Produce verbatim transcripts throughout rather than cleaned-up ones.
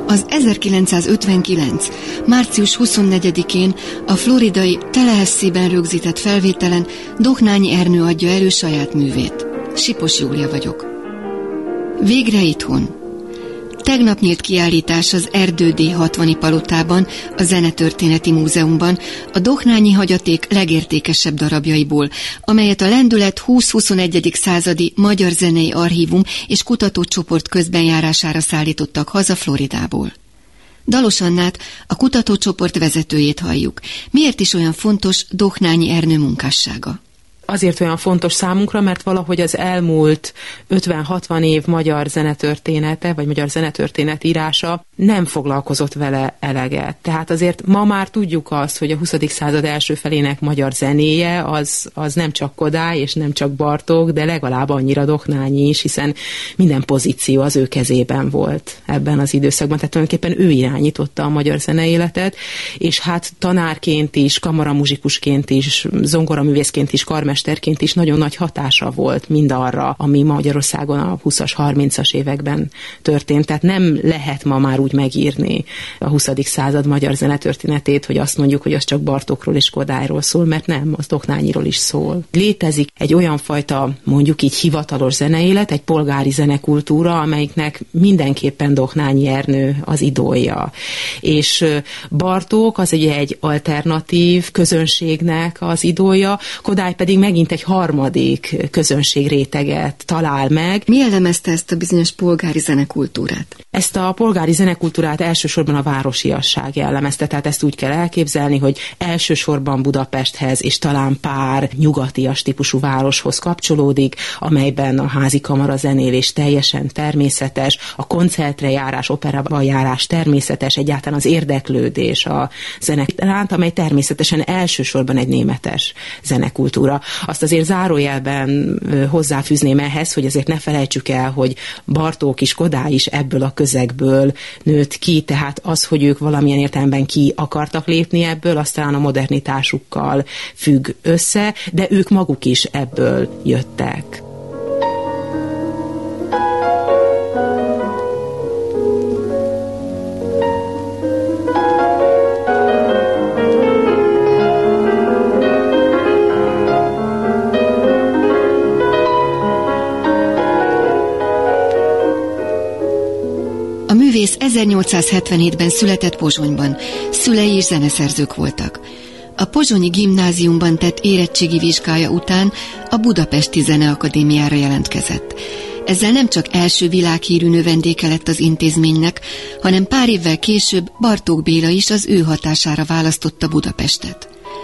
Az ezerkilencszázötvenkilenc. március huszonnegyedikén a floridai Tallahassee-ben rögzített felvételen Dohnányi Ernő adja elő saját művét. Sipos Júlia vagyok. Végre itthon. Tegnap nyílt kiállítás az Erdő dé hatvani palotában, a Zenetörténeti Múzeumban a Dohnányi hagyaték legértékesebb darabjaiból, amelyet a Lendület húsz-huszonegyedik századi Magyar Zenei Archívum és kutatócsoport közbenjárására szállítottak haza Floridából. Dalos Annát, a kutatócsoport vezetőjét halljuk. Miért is olyan fontos Dohnányi Ernő munkássága? Azért olyan fontos számunkra, mert valahogy az elmúlt ötven-hatvan év magyar zenetörténete, vagy magyar zenetörténet írása nem foglalkozott vele eleget. Tehát azért ma már tudjuk azt, hogy a huszadik század első felének magyar zenéje az, az nem csak Kodály és nem csak Bartók, de legalább annyira Dohnányi is, hiszen minden pozíció az ő kezében volt ebben az időszakban. Tehát tulajdonképpen ő irányította a magyar zeneéletet, és hát tanárként is, kamaramuzsikusként is, zongoraművészként is, karmesterként is nagyon nagy hatása volt mindarra, ami Magyarországon a húszas, harmincas években történt. Tehát nem lehet ma már úgy megírni a huszadik század magyar zenetörténetét, hogy azt mondjuk, hogy az csak Bartókról és Kodályról szól, mert nem, az Dohnányiról is szól. Létezik egy olyan fajta, mondjuk így hivatalos zeneélet, egy polgári zenekultúra, amelyiknek mindenképpen Dohnányi Ernő az idólja. És Bartók az ugye egy alternatív közönségnek az idólja, Kodály pedig megint egy harmadik közönségréteget talál meg. Mi jellemezte ezt a bizonyos polgári zenekultúrát? Ezt a polgári zenekultúrát elsősorban a városiasság jellemezte, tehát ezt úgy kell elképzelni, hogy elsősorban Budapesthez és talán pár nyugatias típusú városhoz kapcsolódik, amelyben a házi kamara zenélés teljesen természetes, a koncertre járás, operában járás természetes, egyáltalán az érdeklődés a zenek iránt, amely természetesen elsősorban egy németes zenekultúra. Azt azért zárójelben hozzáfűzném ehhez, hogy azért ne felejtsük el, hogy Bartók is, Kodály is ebből a közegből nőtt ki, tehát az, hogy ők valamilyen értelemben ki akartak lépni ebből, aztán a modernitásukkal függ össze, de ők maguk is ebből jöttek. A művész ezernyolcszázhetvenhétben született Pozsonyban, szülei is zeneszerzők voltak. A pozsonyi gimnáziumban tett érettségi vizsgája után a Budapesti Zeneakadémiára jelentkezett. Ezzel nem csak első világhírű növendéke lett az intézménynek, hanem pár évvel később Bartók Béla is az ő hatására választotta Budapestet.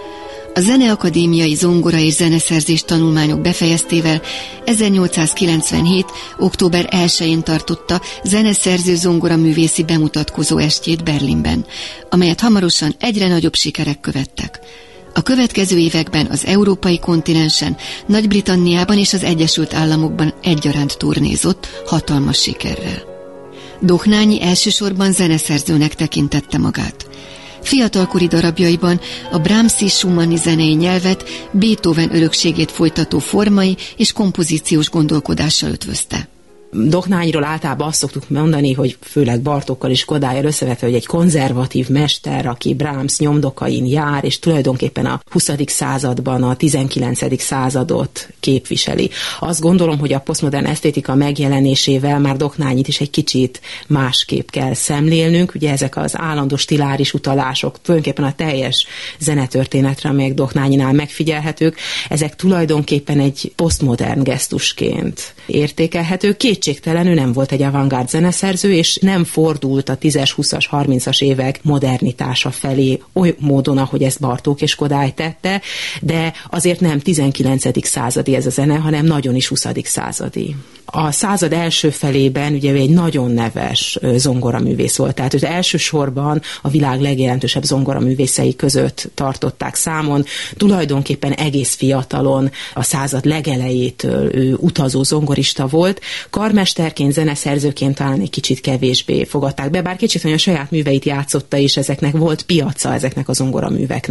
A Zeneakadémiai zongora és zeneszerzés tanulmányok befejeztével ezernyolcszázkilencvenhét. október elsején tartotta zeneszerző zongoraművészi bemutatkozó estjét Berlinben, amelyet hamarosan egyre nagyobb sikerek követtek. A következő években az európai kontinensen, Nagy-Britanniában és az Egyesült Államokban egyaránt turnézott hatalmas sikerrel. Dohnányi elsősorban zeneszerzőnek tekintette magát. Fiatalkori darabjaiban a Brahmsi Schumanni zenei nyelvet, Beethoven örökségét folytató formai és kompozíciós gondolkodással ötvözte. Dohnányiról általában azt szoktuk mondani, hogy főleg Bartókkal és Kodállyal összevetve, hogy egy konzervatív mester, aki Brahms nyomdokain jár, és tulajdonképpen a huszadik században a tizenkilencedik századot képviseli. Azt gondolom, hogy a posztmodern esztétika megjelenésével már Dohnányit is egy kicsit másképp kell szemlélnünk. Ugye ezek az állandó stiláris utalások, tulajdonképpen a teljes zenetörténetre, amelyek Dohnányinál megfigyelhetők, ezek tulajdonképpen egy posztmodern gesztusként értékelhetők. Kétségtelen ő nem volt egy avantgárd zeneszerző, és nem fordult a tízes, huszas, harmincas évek modernitása felé oly módon, ahogy ezt Bartók és Kodály tette, de azért nem tizenkilencedik századi ez a zene, hanem nagyon is huszadik századi. A század első felében ugye egy nagyon neves zongoraművész volt, tehát őt elsősorban a világ legjelentősebb zongoraművészei között tartották számon. Tulajdonképpen egész fiatalon, a század legelejétől ő utazó zongorista volt. Karmesterként, zeneszerzőként talán egy kicsit kevésbé fogadták be, bár kicsit olyan saját műveit játszotta is, ezeknek volt piaca, ezeknek a zongoraműveknek.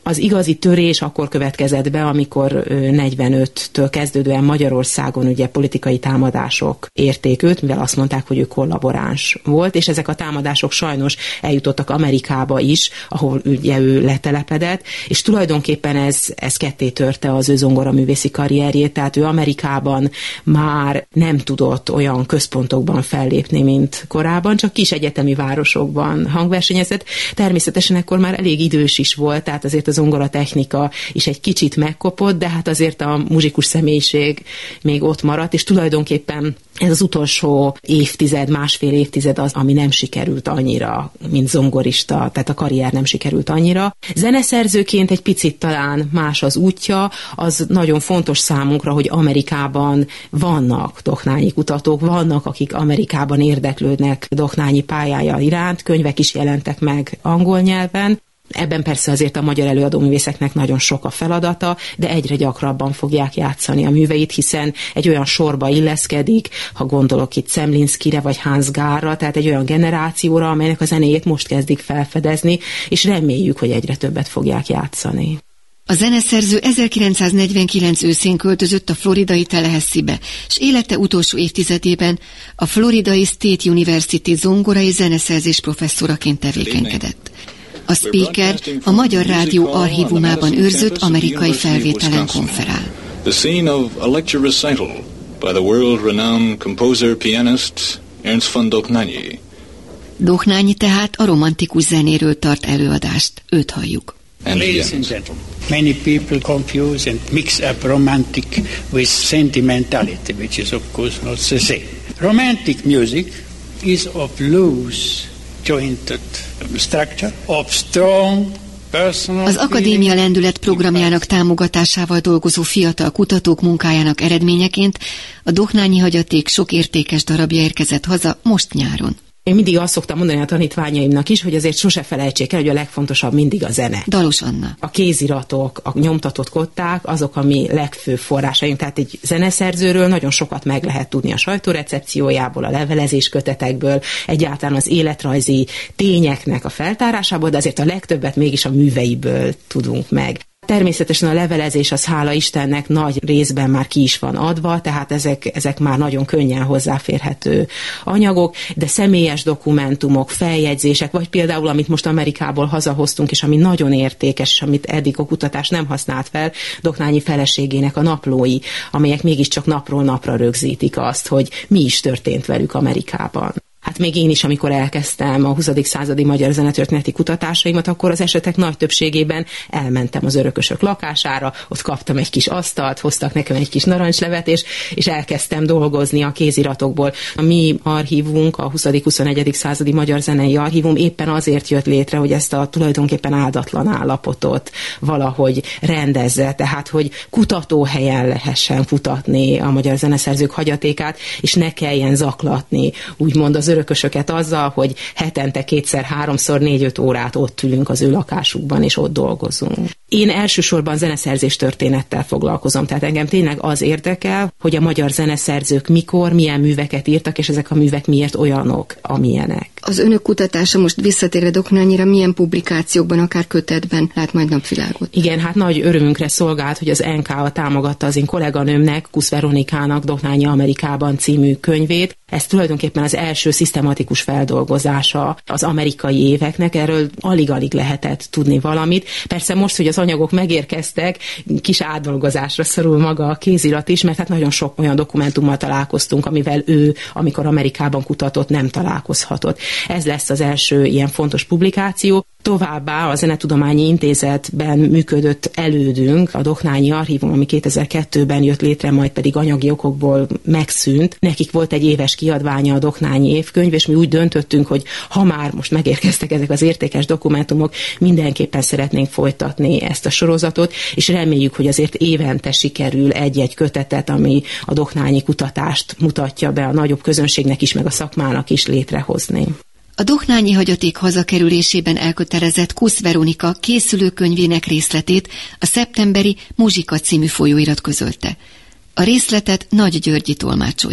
Az igazi törés akkor következett be, amikor negyvenöttől kezdődően Magyarországon ugye politikai támadások érték őt, mivel azt mondták, hogy ő kollaboráns volt, és ezek a támadások sajnos eljutottak Amerikába is, ahol ugye ő letelepedett, és tulajdonképpen ez, ez ketté törte az ő zongoraművészi karrierjét, tehát ő Amerikában már nem tudott olyan központokban fellépni, mint korábban, csak kis egyetemi városokban hangversenyezett. Természetesen akkor már elég idős is volt, tehát azért a zongoratechnika is egy kicsit megkopott, de hát azért a muzsikus személyiség még ott maradt, és tulajdonképpen ez az utolsó évtized, másfél évtized az, ami nem sikerült annyira, mint zongorista, tehát a karrier nem sikerült annyira. Zeneszerzőként egy picit talán más az útja, az nagyon fontos számunkra, hogy Amerikában vannak doknányi kutatók, vannak, akik Amerikában érdeklődnek doknányi pályája iránt, könyvek is jelentek meg angol nyelven. Ebben persze azért a magyar előadóművészeknek nagyon sok a feladata, de egyre gyakrabban fogják játszani a műveit, hiszen egy olyan sorba illeszkedik, ha gondolok itt Zemlinskire vagy Hans Gárra, tehát egy olyan generációra, amelynek a zenéjét most kezdik felfedezni, és reméljük, hogy egyre többet fogják játszani. A zeneszerző ezerkilencszáznegyvenkilenc őszén költözött a floridai Tallahassee-be, és élete utolsó évtizedében a Floridai State University zongora és zeneszerzés professzoraként tevékenykedett. A speaker a Magyar Rádió archívumában őrzött amerikai felvételen konferál. The scene of a lecture recital by the world-renowned composer pianist Ernst von Dochnányi. Dochnányi tehát a romantikus zenéről tart előadást, őt halljuk. Ladies and gentlemen, many people confuse and mix up romantic with sentimentality, which is of course not the same. Romantic music is of loose jointed structure, of strong personal. Az Akadémia Lendület programjának támogatásával dolgozó fiatal kutatók munkájának eredményeként a Dochnányi hagyaték sok értékes darabja érkezett haza most nyáron. Én mindig azt szoktam mondani a tanítványaimnak is, hogy azért sose felejtsék el, hogy a legfontosabb mindig a zene. Dalos Anna. A kéziratok, a nyomtatott kották, azok a mi legfőbb forrásaink. Tehát egy zeneszerzőről nagyon sokat meg lehet tudni a sajtórecepciójából, a levelezés kötetekből, egyáltalán az életrajzi tényeknek a feltárásából, de azért a legtöbbet mégis a műveiből tudunk meg. Természetesen a levelezés az hála Istennek nagy részben már ki is van adva, tehát ezek, ezek már nagyon könnyen hozzáférhető anyagok, de személyes dokumentumok, feljegyzések, vagy például, amit most Amerikából hazahoztunk, és ami nagyon értékes, és amit eddig a kutatás nem használt fel, Dochnányi feleségének a naplói, amelyek mégiscsak napról napra rögzítik azt, hogy mi is történt velük Amerikában. Hát még én is, amikor elkezdtem a huszadik századi magyar zenetörténeti kutatásaimat, akkor az esetek nagy többségében elmentem az örökösök lakására, ott kaptam egy kis asztalt, hoztak nekem egy kis narancslevet, és, és elkezdtem dolgozni a kéziratokból. A mi archívunk, a huszadik-huszonegyedik századi magyar zenei archívum éppen azért jött létre, hogy ezt a tulajdonképpen áldatlan állapotot valahogy rendezze, tehát hogy kutatóhelyen lehessen kutatni a magyar zeneszerzők hagyatékát, és ne kelljen zaklatni, úgymond az örökösöket azzal, hogy hetente kétszer, háromszor, négy-öt órát ott ülünk az ő lakásukban, és ott dolgozunk. Én elsősorban zeneszerzés történettel foglalkozom, tehát engem tényleg az érdekel, hogy a magyar zeneszerzők mikor, milyen műveket írtak, és ezek a művek miért olyanok, amilyenek. Az önök kutatása most visszatérve Dochnányira milyen publikációkban, akár kötetben lát majd napvilágot? Igen, hát nagy örömünkre szolgált, hogy az en ká támogatta az én kolléganőmnek, Kusz Veronikának Dochnányi Amerikában című könyvét. Ez tulajdonképpen az első szisztematikus feldolgozása az amerikai éveknek, erről alig-alig lehetett tudni valamit. Persze most, hogy az anyagok megérkeztek, kis átdolgozásra szorul maga a kézirat is, mert hát nagyon sok olyan dokumentummal találkoztunk, amivel ő, amikor Amerikában kutatott, nem találkozhatott. Ez lesz az első ilyen fontos publikáció. Továbbá a Zenetudományi Intézetben működött elődünk, a Dochnányi Archívum, ami kétezer-kettőben jött létre, majd pedig anyagi okokból megszűnt. Nekik volt egy éves kiadványa a Dochnányi évkönyv, és mi úgy döntöttünk, hogy ha már most megérkeztek ezek az értékes dokumentumok, mindenképpen szeretnénk folytatni ezt a sorozatot, és reméljük, hogy azért évente sikerül egy-egy kötetet, ami a Dochnányi kutatást mutatja be a nagyobb közönségnek is, meg a szakmának is létrehozni. A Dochnányi hagyaték hazakerülésében elkötelezett Kusz Veronika készülőkönyvének részletét a szeptemberi Muzsika című folyóirat közölte. A részletet Nagy Györgyi tolmácsolja.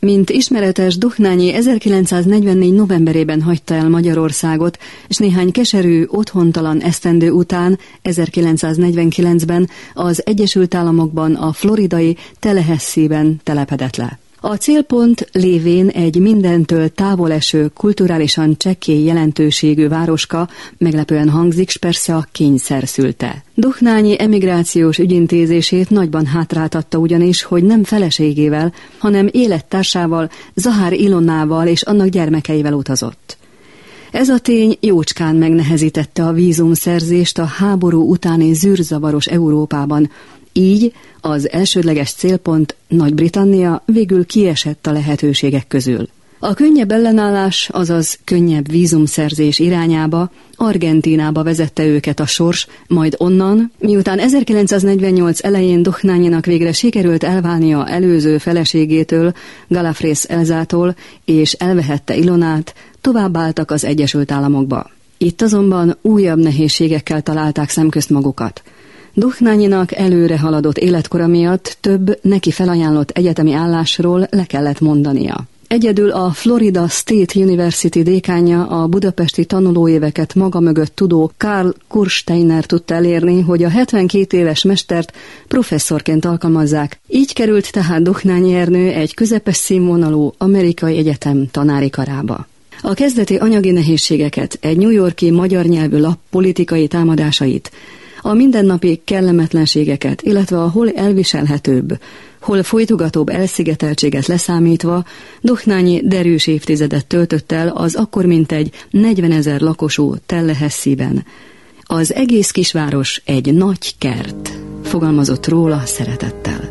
Mint ismeretes, Dohnányi ezerkilencszáznegyvennégy novemberében hagyta el Magyarországot, és néhány keserű, otthontalan esztendő után ezerkilencszáznegyvenkilencben az Egyesült Államokban a floridai Tallahassee-ben telepedett le. A célpont lévén egy mindentől távoleső, kulturálisan csekély jelentőségű városka, meglepően hangzik, s persze a kényszer szülte. Dohnányi emigrációs ügyintézését nagyban hátráltatta ugyanis, hogy nem feleségével, hanem élettársával, Zahár Ilonával és annak gyermekeivel utazott. Ez a tény jócskán megnehezítette a vízumszerzést a háború utáni zűrzavaros Európában, így az elsődleges célpont, Nagy-Britannia végül kiesett a lehetőségek közül. A könnyebb ellenállás, azaz könnyebb vízumszerzés irányába, Argentínába vezette őket a sors, majd onnan, miután ezerkilencszáznegyvennyolc elején Dohnányinak végre sikerült elválnia előző feleségétől, Galafrész Elzától, és elvehette Ilonát, továbbáltak az Egyesült Államokba. Itt azonban újabb nehézségekkel találták szemközt magukat. Dohnányinak előre haladott életkora miatt több neki felajánlott egyetemi állásról le kellett mondania. Egyedül a Florida State University dékánja, a budapesti tanulóéveket maga mögött tudó Karl Kursteiner tudta elérni, hogy a hetvenkét éves mestert professzorként alkalmazzák. Így került tehát Dohnányi Ernő egy közepes színvonalú amerikai egyetem tanári karába. A kezdeti anyagi nehézségeket, egy New York-i magyar nyelvű lap politikai támadásait, a mindennapi kellemetlenségeket, illetve a hol elviselhetőbb, hol folytogatóbb elszigeteltséget leszámítva, Dohnányi derűs évtizedet töltött el az akkor mintegy negyvenezer lakosú Tallahassee-ben. Az egész kisváros egy nagy kert, fogalmazott róla szeretettel.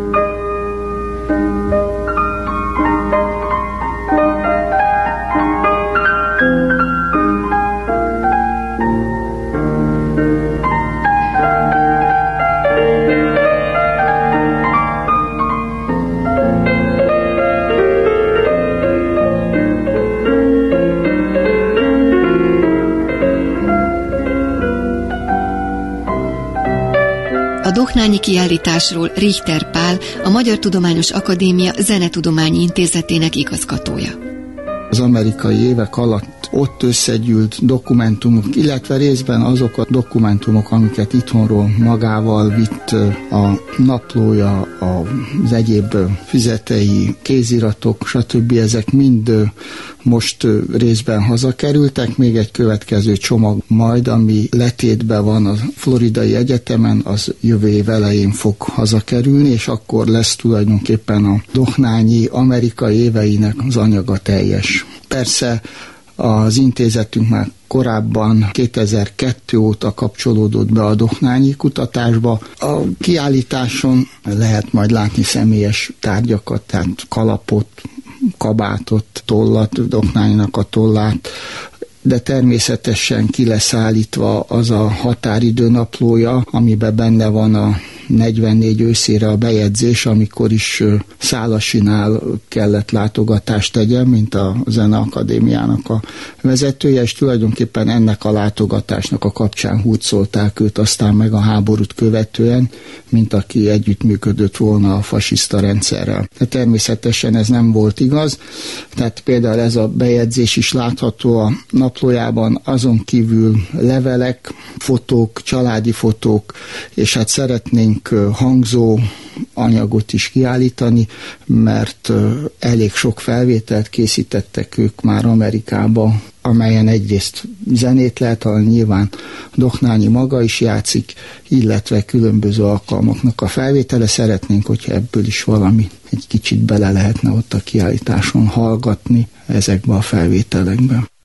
A Dohnányi kiállításról Richter Pál, a Magyar Tudományos Akadémia Zenetudományi Intézetének igazgatója. Az amerikai évek alatt ott összegyűlt dokumentumok, illetve részben azok a dokumentumok, amiket itthonról magával vitt, a naplója, az egyéb füzetei, kéziratok, stb. Ezek mind most részben hazakerültek, még egy következő csomag majd, ami letétben van a Floridai Egyetemen, az jövő év elején fog hazakerülni, és akkor lesz tulajdonképpen a Dohnányi amerikai éveinek az anyaga teljes. Persze az intézetünk már korábban kétezer-kettő óta kapcsolódott be a Dohnányi kutatásba. A kiállításon lehet majd látni személyes tárgyakat, tehát kalapot, kabátot, tollat, Dohnányinak a tollát, de természetesen ki lesz állítva az a határidő naplója, amiben benne van a negyvennégy őszére a bejegyzés, amikor is Szálasinál kellett látogatást tegyen, mint a Zeneakadémiának a vezetője, és tulajdonképpen ennek a látogatásnak a kapcsán hurcolták őt aztán meg a háborút követően, mint aki együttműködött volna a fasiszta rendszerrel. De természetesen ez nem volt igaz, tehát például ez a bejegyzés is látható a naplójában, azon kívül levelek, fotók, családi fotók, és hát szeretnénk hangzó anyagot is kiállítani, mert elég sok felvételt készítettek ők már Amerikába, amelyen egyrészt zenét lehet hallani, nyilván Dohnányi maga is játszik, illetve különböző alkalmaknak a felvétele. Szeretnénk, hogyha ebből is valami egy kicsit bele lehetne ott a kiállításon hallgatni ezekbe a felvételekbe.